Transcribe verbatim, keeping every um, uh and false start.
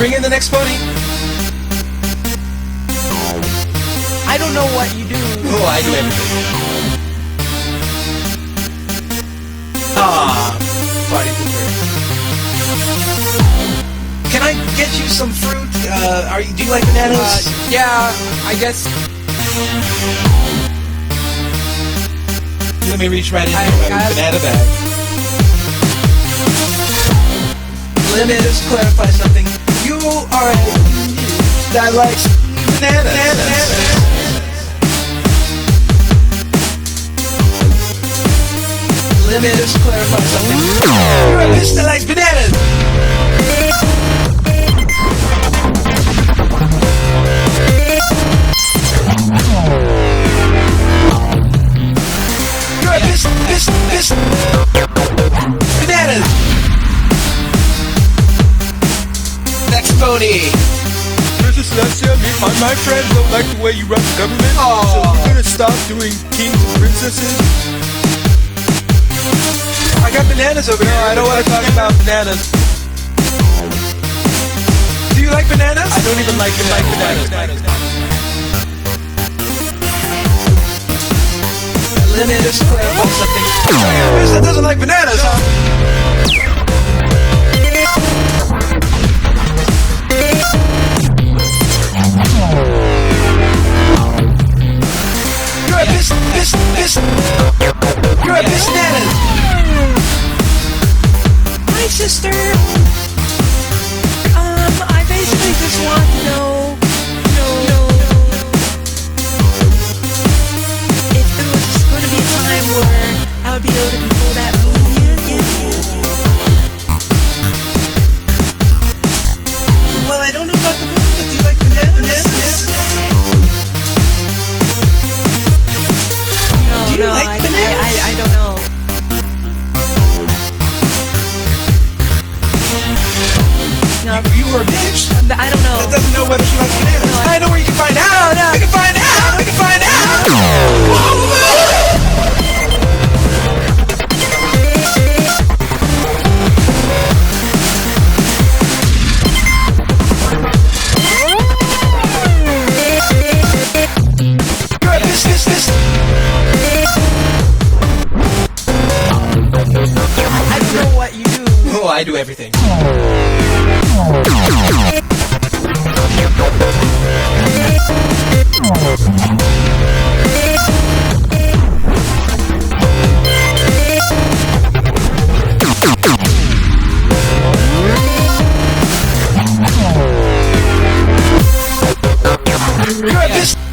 Bring in the next pony. I don't know what you do. Oh, I do everything. Ah, party pooper. Can I get you some fruit? Uh, are you? Do you like bananas? Uh, yeah, I guess. Let me reach right in I- here. I- Banana bag. Let me just clarify something. You are a that likes bananas. bananas. Let me just clarify something. You're a bitch that likes bananas. You're a bitch, bitch, bitch. Bananas. Next pony. Princess Celestia, me and my friends don't like the way you run the government. Aw. So we're gonna stop doing kings and princesses. I got bananas over here. I don't want to talk about bananas. Do you like bananas? I don't even like them like bananas. Let me just clarify something. Bitch that doesn't like bananas, huh? You're a bitch, bitch, bitch. You're a bitch bananas. Hi, sister. Um, I basically just want to know, know, know if there was going to be a time where I would be able to control that movie. Well, I don't know about the movie, but do you like bananas? No, Do you no, like I, bananas? I, I, I don't know. No, You were a bitch I don't know. that doesn't know whether she likes bananas. No, I- I know where you can find out. No, no. We can find out. We can find out. You're a bitch, bitch, bitch. I don't know what you do. Oh, I do everything. You're a bitch.